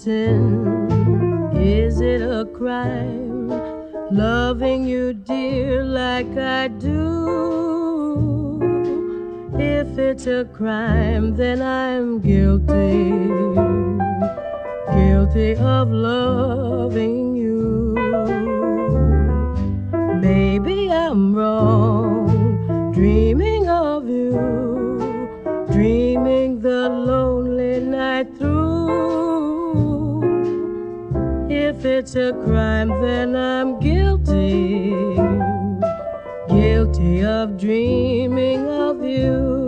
sin? Is it a crime loving you, dear, like I do? If it's a crime, then I'm guilty, guilty of loving you. Maybe I'm wrong, dreaming of you, dreaming the lonely night through. If it's a crime, then I'm guilty, guilty of dreaming of you.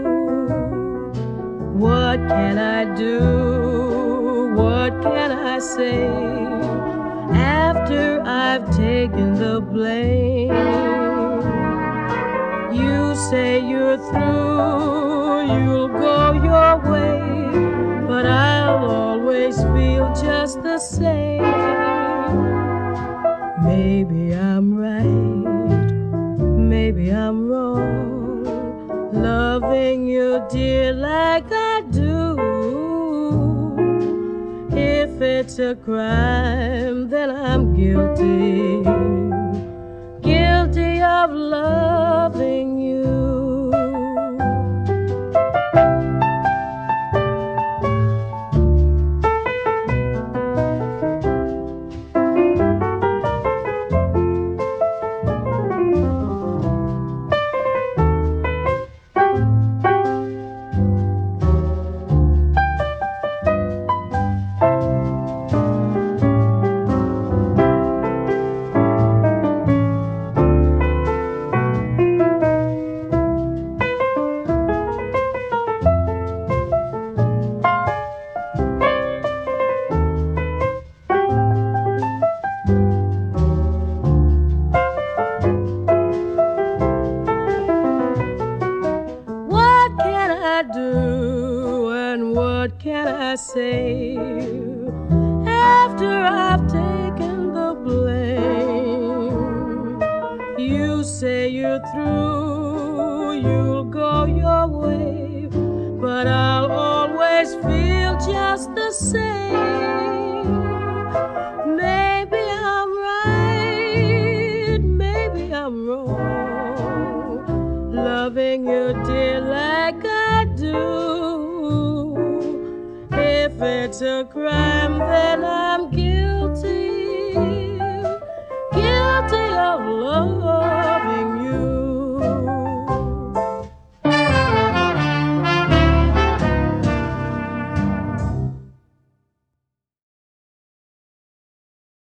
What can I do? What can I say after I've taken the blame? You say you're through, you'll go your way, but I'll always feel just the same. Maybe I'm right, maybe I'm wrong, loving you, dear, like I do. If it's a crime, then I'm guilty, guilty of loving you. Do and what can I say after I've taken the blame? You say you're through, you'll go your way, but I'll always feel just the same. Maybe I'm right, maybe I'm wrong, loving you, dear, like I do. If it's a crime, then I'm guilty, guilty of love.